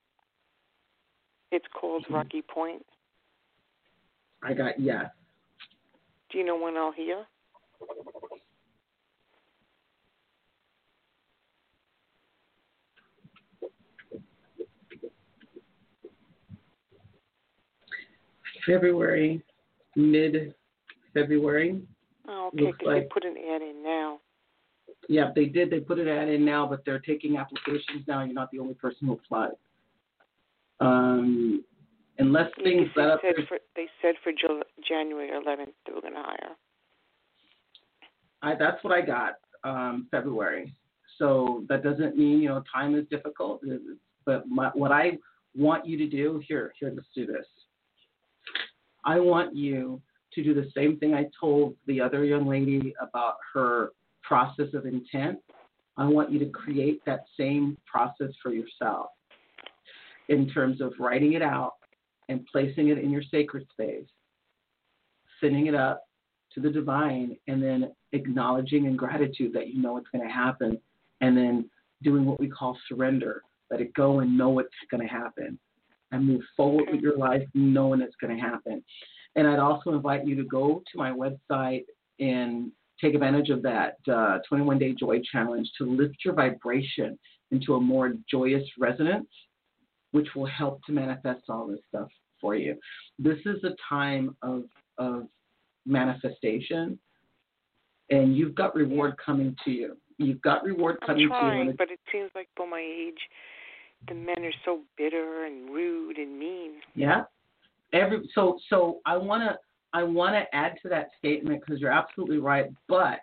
It's called Mm-hmm. Rocky Point. I got yes. Do you know when I'll hear? February, mid-February. Oh, okay, Looks because like, they put an ad in now. Yeah, they did. They put it ad in now, but they're taking applications now. You're not the only person who applied. Um, unless Yeah, things they let up. said for they said for Jul- January eleventh they were going to hire. I, that's what I got, um, February. So that doesn't mean, you know, time is difficult. But my, what I want you to do, here, here, let's do this. I want you to do the same thing I told the other young lady about her process of intent. I want you to create that same process for yourself in terms of writing it out and placing it in your sacred space, sending it up to the divine, and then acknowledging in gratitude that you know it's going to happen, and then doing what we call surrender. Let it go and know it's going to happen, and move forward Okay. with your life knowing it's going to happen. And I'd also invite you to go to my website and take advantage of that uh, twenty-one day Joy Challenge to lift your vibration into a more joyous resonance, which will help to manifest all this stuff for you. This is a time of, of manifestation, and you've got reward coming to you. You've got reward coming I'm trying, to you. but it seems like for my age, the men are so bitter and rude and mean. Yeah. Every so so I wanna I wanna add to that statement because you're absolutely right, but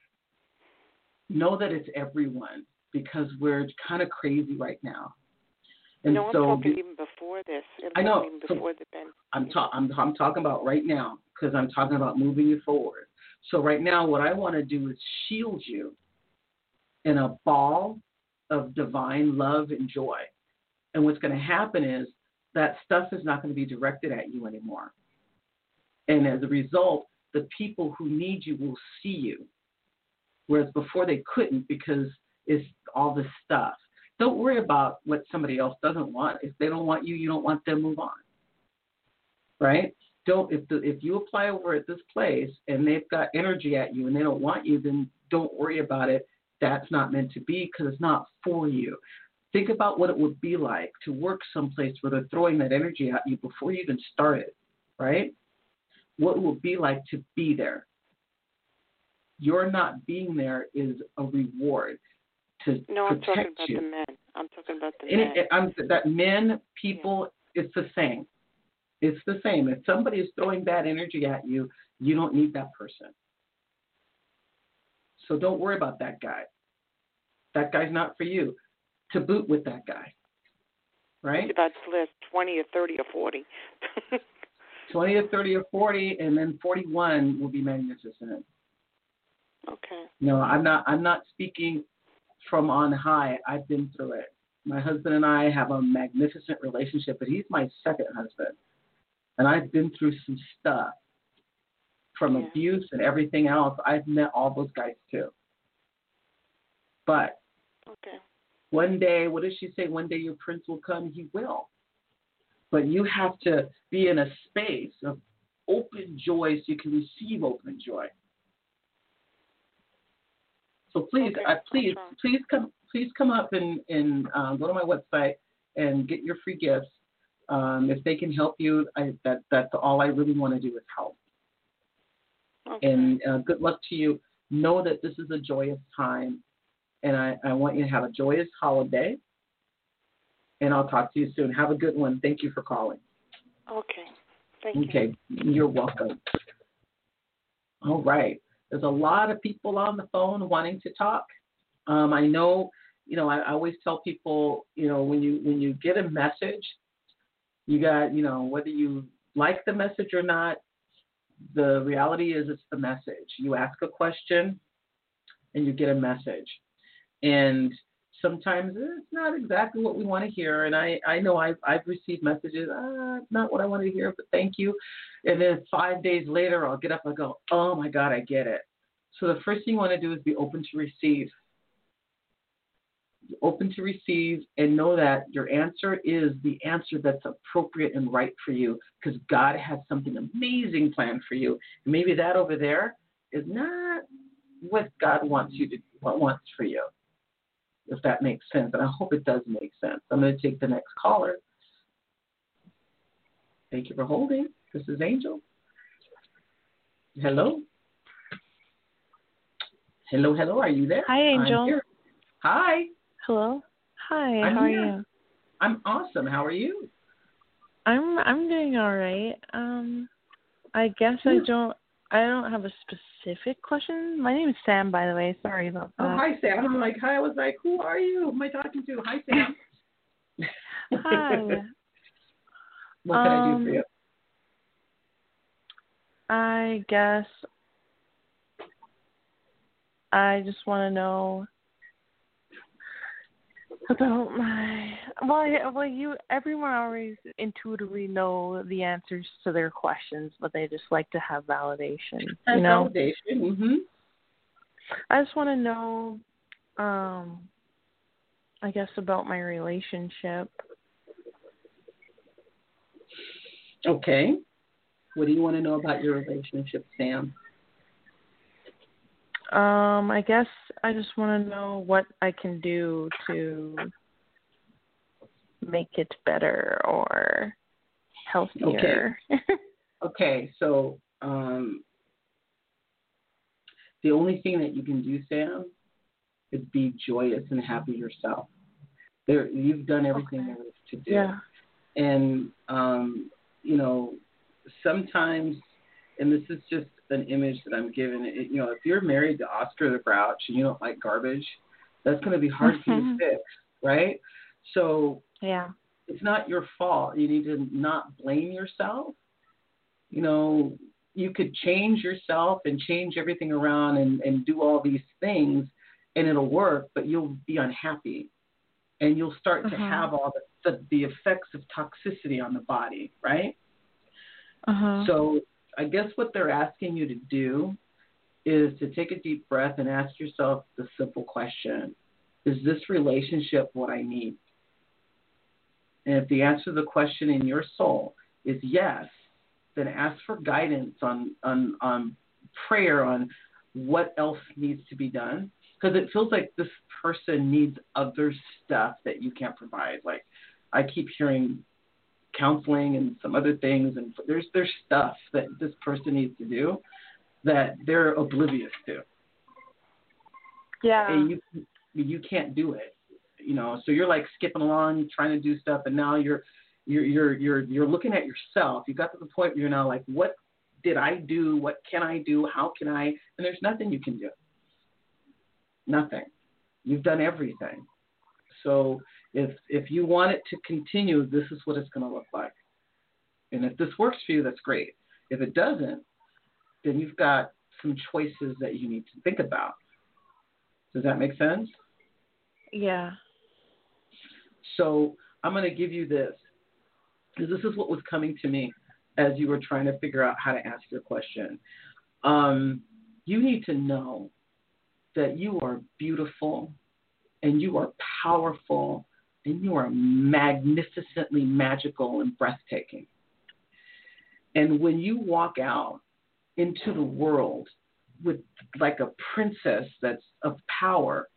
know that it's everyone because we're kind of crazy right now. And no, I'm so talking the, even before this. I'm I know. Even So before the Ben. I'm, ta- I'm I'm talking about right now because I'm talking about moving you forward. So right now, what I want to do is shield you in a ball of divine love and joy. And what's going to happen is that stuff is not going to be directed at you anymore. And as a result, the people who need you will see you, whereas before they couldn't because it's all this stuff. Don't worry about what somebody else doesn't want. If they don't want you, you don't want them, move on. Right? Don't if the, if you apply over at this place and they've got energy at you and they don't want you, then don't worry about it. That's not meant to be because it's not for you. Think about what it would be like to work someplace where they're throwing that energy at you before you even started, right? What it would be like to be there. Your not being there is a reward to No, I'm talking protect about you. the men. I'm talking about the And men. it, it, I'm, that men, people, yeah. It's the same. It's the same. If somebody is throwing bad energy at you, you don't need that person. So don't worry about that guy. That guy's not for you. To boot with that guy, right? It's about to last twenty or thirty or forty. twenty or thirty or forty, and then forty-one will be magnificent. Okay. No, I'm not. I'm not speaking from on high. I've been through it. My husband and I have a magnificent relationship, but he's my second husband, and I've been through some stuff from yeah. abuse and everything else. I've met all those guys too. But okay. One day, what does she say? One day your prince will come. He will. But you have to be in a space of open joy so you can receive open joy. So please, okay. uh, please, please come, please come up and, and um, go to my website and get your free gifts. Um, if they can help you, I, that that's all I really want to do is help. Okay. And uh, good luck to you. Know that this is a joyous time. And I, I want you to have a joyous holiday. And I'll talk to you soon. Have a good one. Thank you for calling. Okay. Thank you. Okay. You're welcome. All right. There's a lot of people on the phone wanting to talk. Um, I know, you know, I, I always tell people, you know, when you when you get a message, you got, you know, whether you like the message or not, the reality is it's the message. You ask a question and you get a message. And sometimes it's not exactly what we want to hear. And I, I know I've, I've received messages, ah, it's not what I want to hear, but thank you. And then five days later, I'll get up and go, oh, my God, I get it. So the first thing you want to do is be open to receive. Open to receive and know that your answer is the answer that's appropriate and right for you, because God has something amazing planned for you. And maybe that over there is not what God wants you to what wants for you, if that makes sense. And I hope it does make sense. I'm going to take the next caller. Thank you for holding. This is Angel. Hello. Hello, hello. Are you there? Hi, Angel. I'm here. Hi. Hello. Hi. I'm how here. are you? I'm awesome. How are you? I'm I'm doing all right. Um, I guess I don't I don't have a specific question. My name is Sam, by the way. Sorry about that. Oh, hi, Sam. I'm like, hi. I was like, who are you? Who am I talking to? Hi, Sam. Hi. What can um, I do for you? I guess I just want to know about my well, yeah, well, you everyone always intuitively know the answers to their questions, but they just like to have validation. You know, validation. Mm-hmm. I just want to know, um, I guess about my relationship. Okay. What do you want to know about your relationship, Sam? Um, I guess I just want to know what I can do to make it better or healthier. Okay. Okay, so um, the only thing that you can do, Sam, is be joyous and happy yourself. There, you've done everything okay. there is to do. Yeah. And, um, you know, sometimes, and this is just an image that I'm given, it, you know, if you're married to Oscar the Grouch and you don't like garbage, that's going to be hard for you to fix, right? So yeah, it's not your fault. You need to not blame yourself. You know, you could change yourself and change everything around and, and do all these things and it'll work, but you'll be unhappy and you'll start uh-huh. to have all the, the, the effects of toxicity on the body, right? Uh-huh. So I guess what they're asking you to do is to take a deep breath and ask yourself the simple question, is this relationship what I need? And if the answer to the question in your soul is yes, then ask for guidance on, on, on prayer on what else needs to be done. Because it feels like this person needs other stuff that you can't provide. Like I keep hearing counseling and some other things, and there's there's stuff that this person needs to do that they're oblivious to. Yeah. And you you can't do it, you know. So you're like skipping along, trying to do stuff, and now you're you're you're you're you're looking at yourself. You got to the point where you're now like, what did I do? What can I do? How can I? And there's nothing you can do. Nothing. You've done everything. So if if you want it to continue, this is what it's going to look like. And if this works for you, that's great. If it doesn't, then you've got some choices that you need to think about. Does that make sense? Yeah. So I'm going to give you this, because this is what was coming to me as you were trying to figure out how to ask your question. Um, you need to know that you are beautiful and you are powerful and you are magnificently magical and breathtaking. And when you walk out into the world with like a princess that's of power,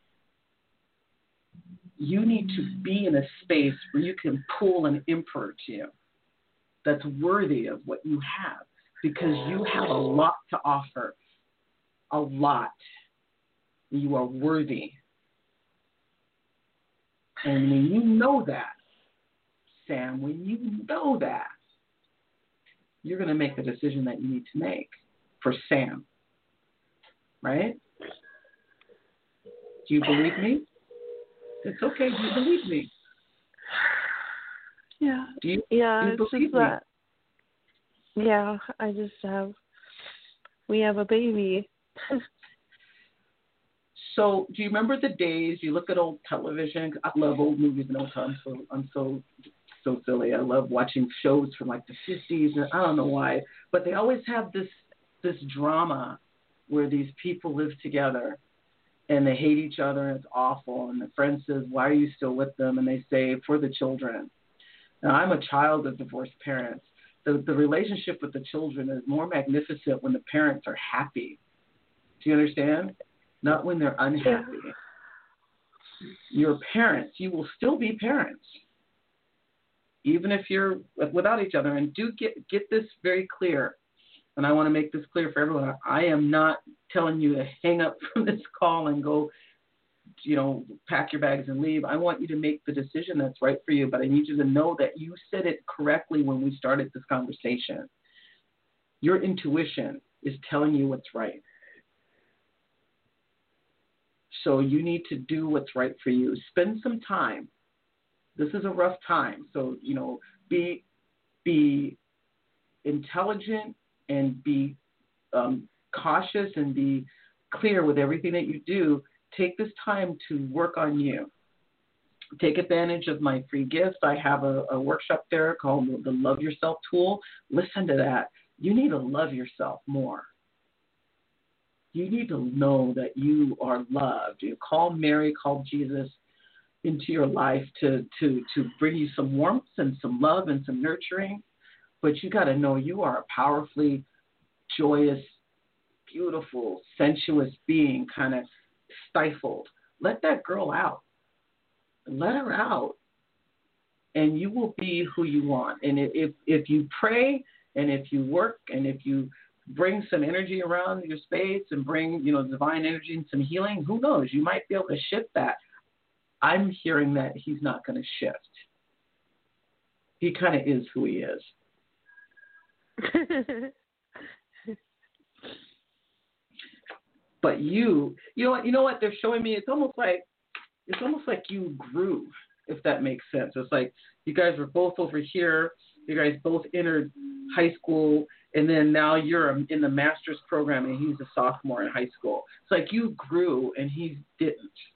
you need to be in a space where you can pull an emperor to you that's worthy of what you have, because you have a lot to offer, a lot. You are worthy. And when you know that, Sam, when you know that, you're going to make the decision that you need to make for Sam. Right? Do you believe me? It's okay. Do you believe me? Yeah. Do you, yeah, do you it's believe just me? that. Yeah, I just have, we have a baby. So do you remember the days you look at old television? I love old movies and old times. So I'm so so silly. I love watching shows from like the fifties, and I don't know why, but they always have this this drama where these people live together and they hate each other and it's awful. And the friend says, "Why are you still with them?" And they say, "For the children." Now, I'm a child of divorced parents. The the relationship with the children is more magnificent when the parents are happy. Do you understand? Not when they're unhappy. Yeah. Your parents, you will still be parents, even if you're without each other. And do get get this very clear. And I want to make this clear for everyone. I am not telling you to hang up from this call and go, you know, pack your bags and leave. I want you to make the decision that's right for you. But I need you to know that you said it correctly when we started this conversation. Your intuition is telling you what's right. So you need to do what's right for you. Spend some time. This is a rough time. So, you know, be be intelligent and be um, cautious and be clear with everything that you do. Take this time to work on you. Take advantage of my free gifts. I have a, a workshop there called the Love Yourself Tool. Listen to that. You need to love yourself more. You need to know that you are loved. You call Mary, call Jesus into your life to, to, to bring you some warmth and some love and some nurturing. But you got to know you are a powerfully joyous, beautiful, sensuous being, kind of stifled. Let that girl out. Let her out. And you will be who you want. And if, if you pray and if you work and if you bring some energy around your space and bring, you know, divine energy and some healing, who knows? You might be able to shift that. I'm hearing that he's not going to shift. He kind of is who he is. But you, you know what? You know what they're showing me? It's almost like it's almost like you grew, if that makes sense. It's like you guys were both over here. You guys both entered high school, and then now you're in the master's program, and he's a sophomore in high school. It's like you grew, and he didn't.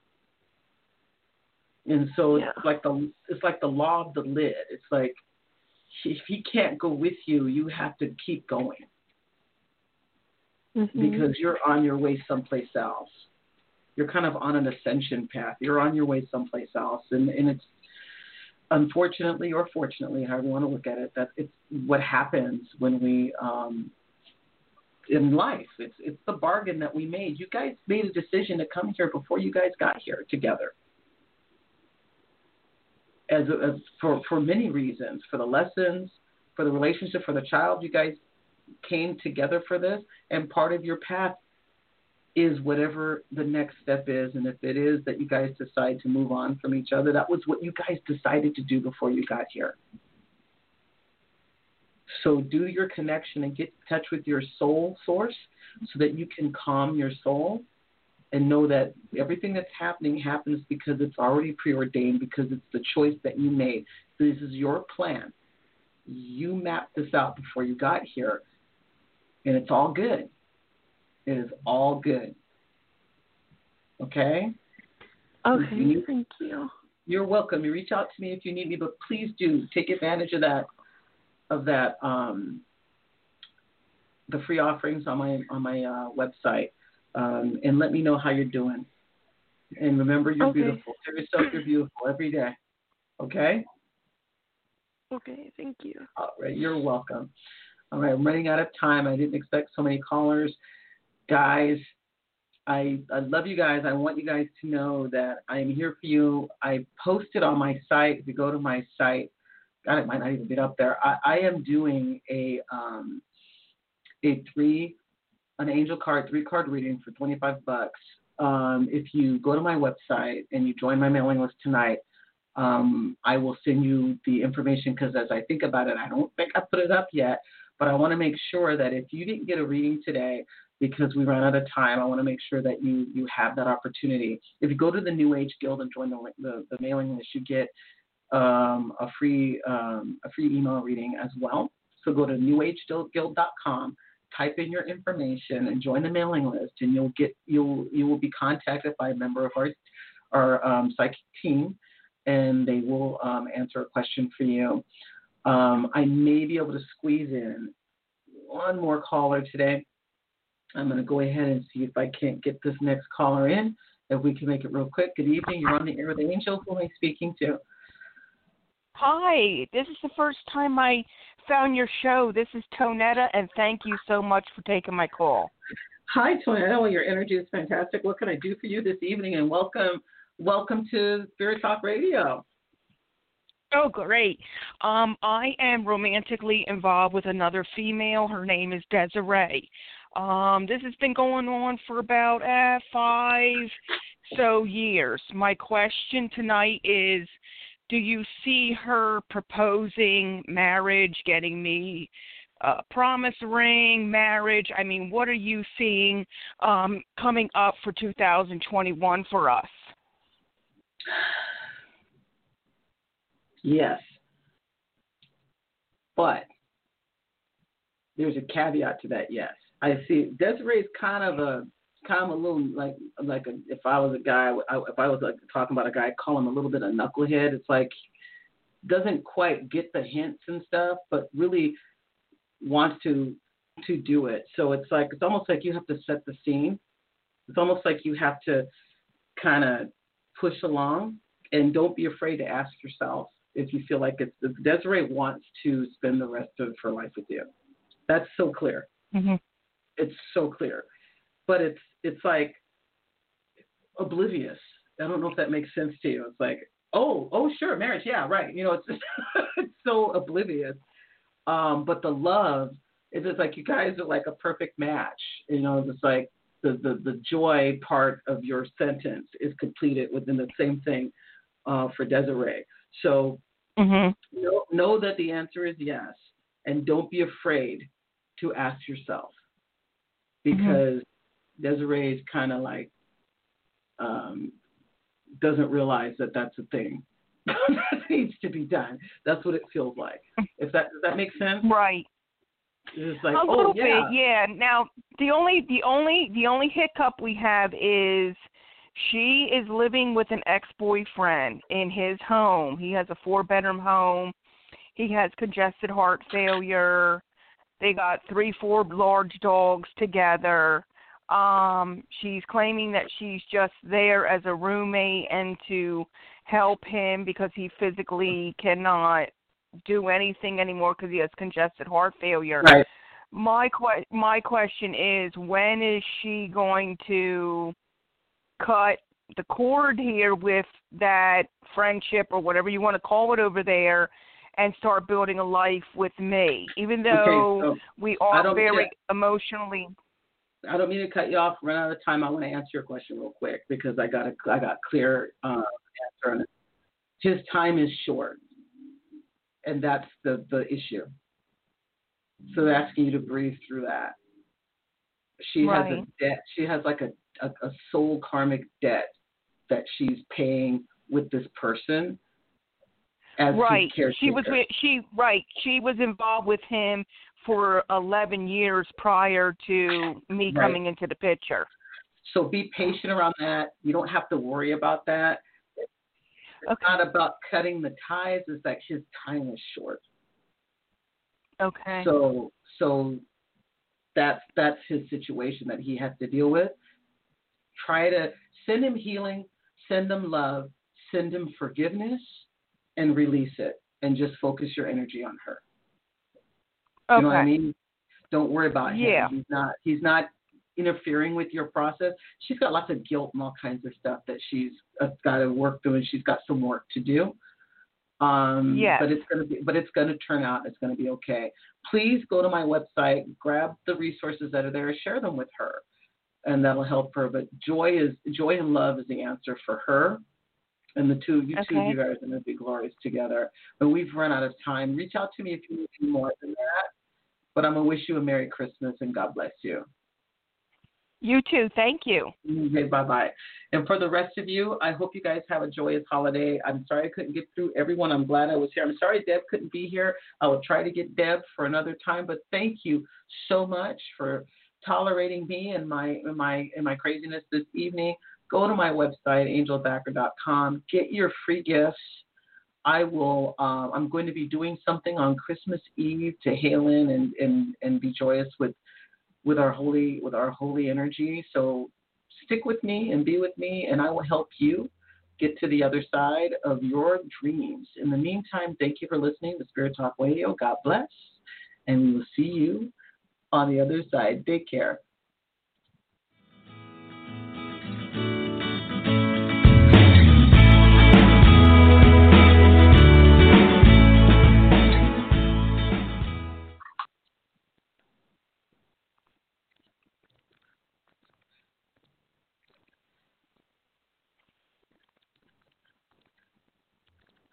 And so yeah. it's like the it's like the law of the lid. It's like if he can't go with you, you have to keep going. Mm-hmm. Because you're on your way someplace else. You're kind of on an ascension path. You're on your way someplace else. And, and it's unfortunately or fortunately, however you want to look at it, that it's what happens when we, um, in life, it's it's the bargain that we made. You guys made a decision to come here before you guys got here together. As, as for, for many reasons, for the lessons, for the relationship, for the child, you guys came together for this, and part of your path is whatever the next step is. And if it is that you guys decide to move on from each other, that was what you guys decided to do before you got here. So do your connection and get in touch with your soul source so that you can calm your soul and know that everything that's happening happens because it's already preordained, because it's the choice that you made. This is your plan. You mapped this out before you got here. And it's all good. It is all good. Okay? Okay, you need, thank you. You're welcome. You reach out to me if you need me, but please do take advantage of that, of that, um, the free offerings on my on my uh, website, um, and let me know how you're doing. And remember, you're okay. beautiful. Tell yourself you're beautiful every day. Okay? Okay, thank you. All right, you're welcome. All right, I'm running out of time. I didn't expect so many callers. Guys, I, I love you guys. I want you guys to know that I am here for you. I posted on my site. If you go to my site, God, it might not even be up there. I, I am doing a um, a three, an angel card, three card reading for twenty-five bucks. Um, if you go to my website and you join my mailing list tonight, um, I will send you the information because as I think about it, I don't think I put it up yet. But I want to make sure that if you didn't get a reading today because we ran out of time, I want to make sure that you, you have that opportunity. If you go to the New Age Guild and join the, the, the mailing list, you get um, a free um, a free email reading as well. So go to new age guild dot com, type in your information and join the mailing list, and you'll get you'll you will be contacted by a member of our our um, psychic team, and they will um, answer a question for you. Um, I may be able to squeeze in one more caller today. I'm going to go ahead and see if I can't get this next caller in. If we can make it real quick. Good evening. You're on the air with Angel. Who am I speaking to? Hi. This is the first time I found your show. This is Tonetta, and thank you so much for taking my call. Hi, Tonetta. Well, your energy is fantastic. What can I do for you this evening? And welcome, welcome to Spirit Talk Radio. Oh, great. Um, I am romantically involved with another female. Her name is Desiree. Um, this has been going on for about uh, five so years. My question tonight is, do you see her proposing marriage, getting me a promise ring, marriage? I mean, what are you seeing um, coming up for two thousand twenty-one for us? Yes. But there's a caveat to that yes. I see Desiree's kind of a kind of a little like like a, if I was a guy, I, if I was like talking about a guy, I'd call him a little bit of knucklehead. It's like doesn't quite get the hints and stuff, but really wants to to do it. So it's like it's almost like you have to set the scene. It's almost like you have to kind of push along, and don't be afraid to ask yourself if you feel like it's if Desiree wants to spend the rest of her life with you. That's so clear. Mm-hmm. It's so clear, but it's it's like oblivious. I don't know if that makes sense to you. It's like, oh, oh, sure, marriage, yeah, right. You know, it's just, it's so oblivious. Um, but the love is just like you guys are like a perfect match. You know, it's like the, the the joy part of your sentence is completed within the same thing uh, for Desiree. So mm-hmm. know, know that the answer is yes, and don't be afraid to ask yourself. Because mm-hmm. Desiree is kind of like um, doesn't realize that that's a thing that needs to be done. That's what it feels like. If that does that make sense? Right. It's like, a oh, little yeah. bit, yeah. Now the only the only the only hiccup we have is she is living with an ex-boyfriend in his home. He has a four-bedroom home. He has congested heart failure. They got three, four large dogs together. Um, she's claiming that she's just there as a roommate and to help him because he physically cannot do anything anymore because he has congested heart failure. Right. My que- my question is, when is she going to cut the cord here with that friendship or whatever you want to call it over there and start building a life with me, even though okay, so we are very emotionally. I don't mean to cut you off. Run out of time. I want to answer your question real quick because I got a I got clear uh, answer on it. His time is short, and that's the, the issue. So they're asking you to breathe through that. She right. has a debt. She has like a, a, a soul karmic debt that she's paying with this person. As right. She was with, she right. She was involved with him for eleven years prior to me right. coming into the picture. So be patient around that. You don't have to worry about that. It's okay. not about cutting the ties. It's that his time is short. Okay. So so that's that's his situation that he has to deal with. Try to send him healing, send him love, send him forgiveness, and release it, and just focus your energy on her. Okay. You know what I mean? Don't worry about yeah. him. He's not he's not interfering with your process. She's got lots of guilt and all kinds of stuff that she's uh, got to work through, and she's got some work to do. Um, yes. But it's gonna be but it's gonna turn out. It's gonna be okay. Please go to my website, grab the resources that are there, share them with her, and that'll help her. But joy is joy and love is the answer for her. And the two, you okay. two of you guys are going to be glorious together. But we've run out of time. Reach out to me if you need any more than that. But I'm going to wish you a Merry Christmas and God bless you. You too. Thank you. Okay, bye-bye. And for the rest of you, I hope you guys have a joyous holiday. I'm sorry I couldn't get through everyone. I'm glad I was here. I'm sorry Deb couldn't be here. I will try to get Deb for another time, but thank you so much for tolerating me and my and my and my craziness this evening. Go to my website, angel backer dot com. Get your free gifts. I will. Uh, I'm going to be doing something on Christmas Eve to hail in and, and, and be joyous with with our holy with our holy energy. So stick with me and be with me, and I will help you get to the other side of your dreams. In the meantime, thank you for listening to Spirit Talk Radio. God bless, and we will see you on the other side. Take care.